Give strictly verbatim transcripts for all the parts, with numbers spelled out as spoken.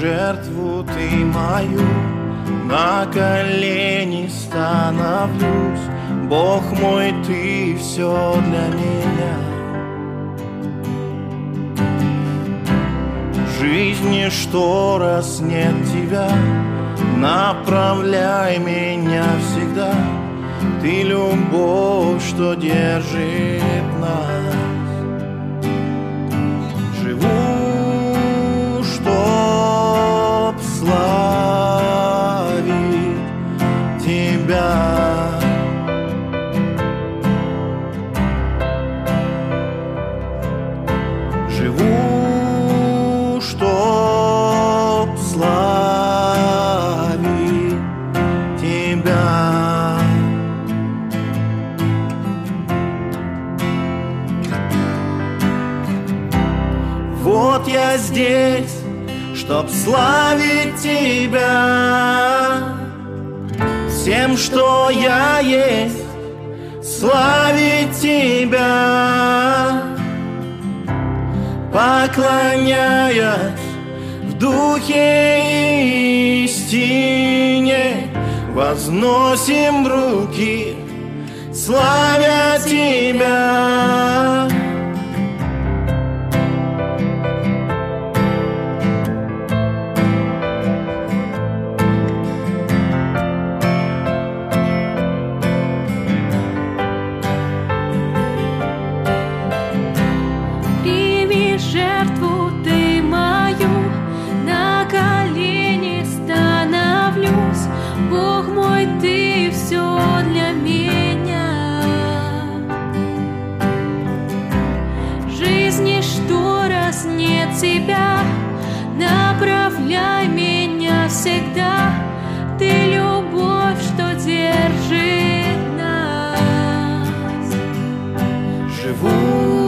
жертву ты мою, на колени становлюсь. Бог мой, ты все для меня. В жизни что раз нет тебя, направляй меня всегда. Ты любовь, что держит нас. Живу, чтоб славить тебя. Живу, чтоб славить тебя. Вот я здесь, чтоб славить тебя. Всем, что я есть, славить тебя. Поклоняясь в духе истине, возносим руки, славя тебя. Жертву ты мою, на колени становлюсь. Бог мой, ты все для меня. В жизни что раз нет тебя, направляй меня всегда. Ты любовь, что держит нас. Живу,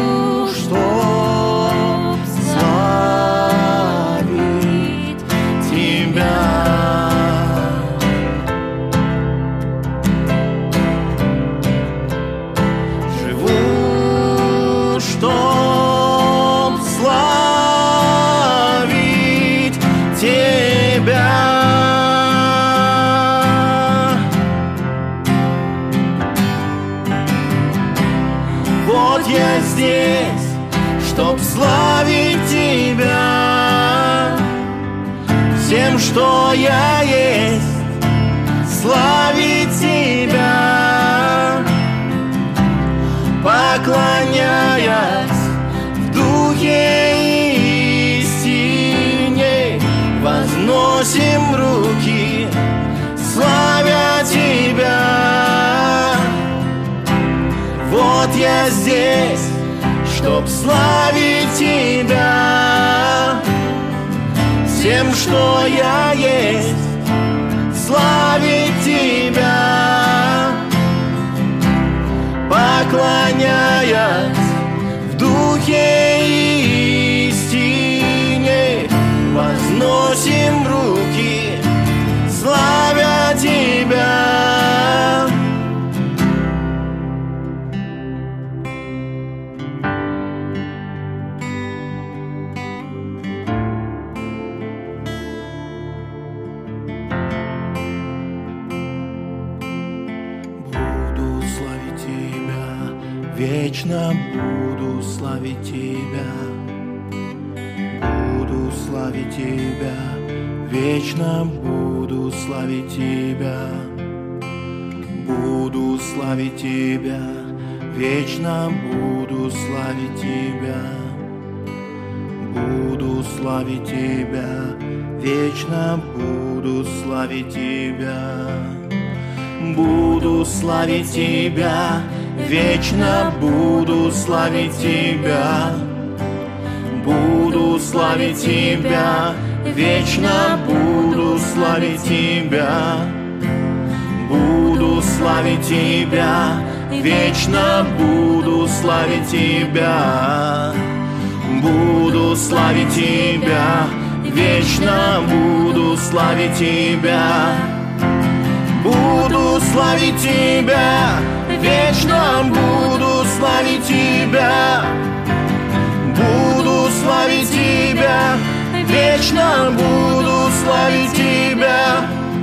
вот я здесь, чтоб славить тебя. Всем, что я есть, славить тебя. Поклоняясь в духе истине, возносим руки, славя тебя. Вот я здесь, чтоб славить тебя. Всем, что я есть, славить тебя. Поклоняясь в духе истине, возносим руки, славя тебя. Вечно буду славить тебя, буду славить тебя, вечно буду славить тебя, буду славить тебя, вечно буду славить тебя, буду славить тебя, вечно буду славить тебя, буду славить тебя. Вечно буду славить тебя, буду славить тебя, вечно буду славить тебя, буду славить тебя, вечно буду славить тебя, буду славить тебя, вечно буду славить тебя, буду славить тебя. Вечно буду славить тебя, буду славить тебя, вечно буду славить Тебя,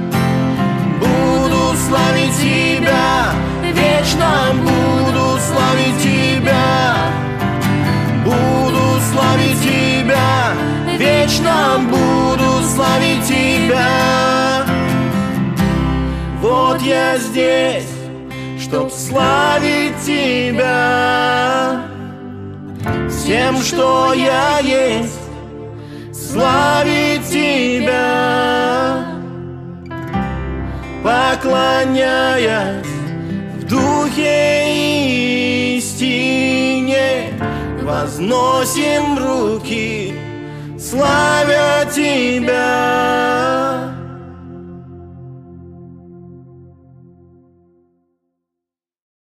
буду славить Тебя, вечно буду славить Тебя, буду славить Тебя, вечно буду славить Тебя. Вот я здесь, чтоб славить Тебя, всем, что я есть, славить Тебя, поклоняясь в духе истине, возносим руки, славя Тебя.